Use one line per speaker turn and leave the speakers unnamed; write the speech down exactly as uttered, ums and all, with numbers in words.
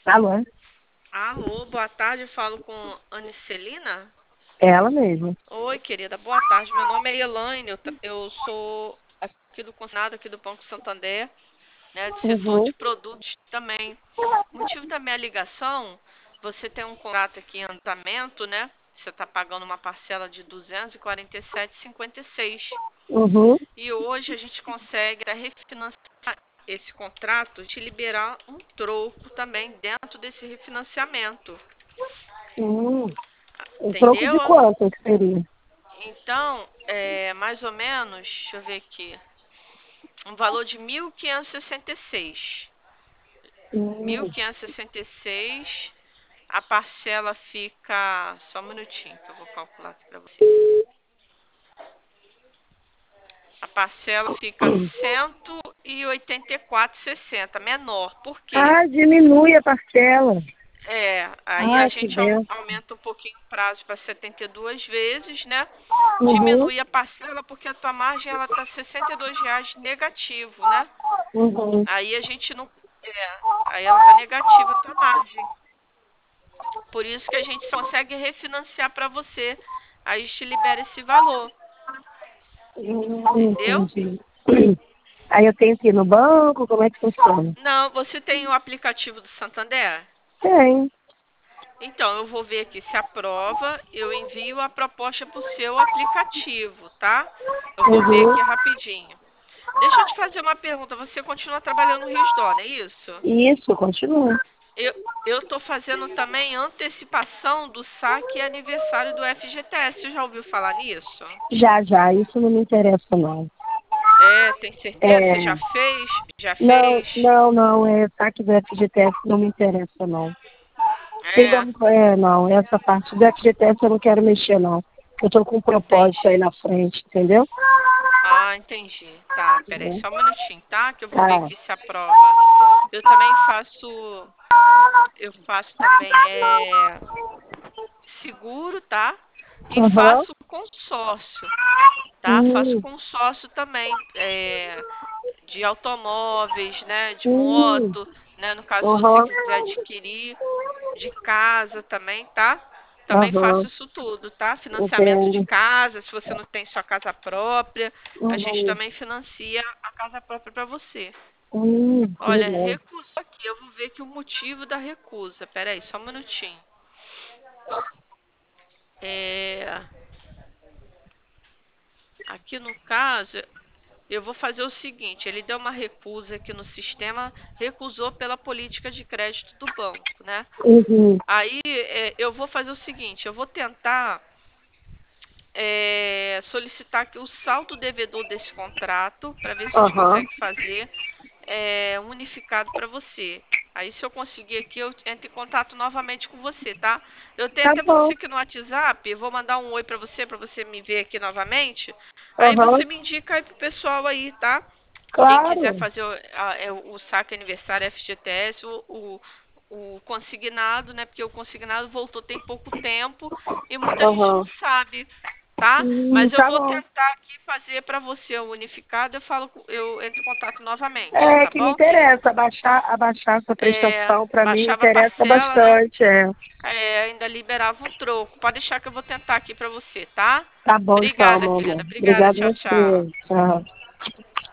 Alô?
Alô, boa tarde, eu falo com Anicelina.
Ela mesma.
Oi, querida, boa tarde. Meu nome é Elaine, eu, tra- eu sou aqui do consignado aqui do Banco Santander, né, do setor
Uhum,
de produtos também. O motivo da minha ligação, você tem um contrato aqui em andamento, né? Você está pagando uma parcela de duzentos e quarenta e sete vírgula cinquenta e seis.
uhum.
E hoje a gente consegue refinanciar esse contrato, te liberar um troco também dentro desse refinanciamento.
Hum, um troco de
Entendeu?
quanto que seria?
Então, é mais ou menos, deixa eu ver aqui, um valor de mil quinhentos e sessenta e seis.
Hum,
mil quinhentos e sessenta e seis, a parcela fica, só um minutinho que eu vou calcular aqui para você. A parcela fica cento e oitenta e quatro e sessenta, menor. Por quê?
Ah, diminui a parcela.
É, aí a
Ah, que
gente au-
benção.
aumenta um pouquinho o prazo para setenta e duas vezes, né?
Uhum,
Diminui a parcela porque a tua margem ela tá sessenta e dois reais negativo, né?
uhum.
Aí a gente não. É, aí ela tá negativa a tua margem. Por isso que a gente só consegue refinanciar para você. Aí te libera esse valor.
Hum,
Entendeu?
entendi. Aí eu tenho que ir no banco, como é que funciona?
Não, você tem o aplicativo do Santander?
Tem.
Então, eu vou ver aqui se aprova. Eu envio a proposta para o seu aplicativo, tá? Eu vou ver
Uhum.
aqui rapidinho. Deixa eu te fazer uma pergunta. Você continua trabalhando no Rio de Dó, não é isso?
Isso, continua.
Eu, eu tô fazendo também antecipação do saque e aniversário do F G T S. Você já ouviu falar nisso?
Já, já, isso não me interessa não.
É, tem certeza? Você já
É,
fez? Já
não,
fez?
não, não, é saque do F G T S não me interessa não. Tem
É,
como, é, não, essa parte do F G T S eu não quero mexer, não. Eu tô com um propósito aí
entendi.
na frente, entendeu?
Ah, entendi. Tá, peraí,
Uhum.
só um minutinho, tá? Que eu vou ver
Tá.
aqui se aprova. Eu também faço, eu faço também é seguro, tá? E
Aham.
faço consórcio, tá? Faço
Hum,
consórcio também, é, de automóveis, né? De
hum,
moto, né? No caso, se você
aham,
quiser adquirir, de casa também, tá? Também faço
aham,
isso tudo, tá? Financiamento de
entendo.
casa, se você não tem sua casa própria, a gente
Uhum.
também financia a casa própria para você.
Hum, que
Olha,
legal.
recusou aqui, eu vou ver aqui o motivo da recusa. Peraí, só um minutinho. É, aqui no caso, eu vou fazer o seguinte: ele deu uma recusa aqui no sistema, recusou pela política de crédito do banco, né?
Uhum.
Aí é, eu vou fazer o seguinte: eu vou tentar é, solicitar aqui o saldo devedor desse contrato para ver se a gente
Aham,
consegue fazer é, unificado para você. Aí, se eu conseguir aqui, eu entro em contato novamente com você, tá? Eu tenho
tá
até
bom.
você aqui no WhatsApp. Eu vou mandar um oi para você, para você me ver aqui novamente. Aí
Aham,
você me indica aí pro pessoal aí, tá? Quem quiser
claro.
fazer o, a- é, o saque aniversário F G T S, o, o, o consignado, né? Porque o consignado voltou tem pouco tempo e muita gente não
Aham.
sabe, tá?
Hum,
Mas eu
tá
vou
bom.
tentar aqui fazer para você o unificado. Eu falo, com- eu entro em contato novamente,
É
tá
que me
bom,
interessa,
querida?
abaixar, abaixar essa
É,
prestação para mim me
baixava a
interessa
parcela, né?
bastante. É.
É, ainda liberava um troco. Pode deixar que eu vou tentar aqui para você, tá?
Tá bom então,
Obrigada,
meu
querida.
amor.
Obrigada.
Obrigada a
Tchau, tchau.
você. Tchau.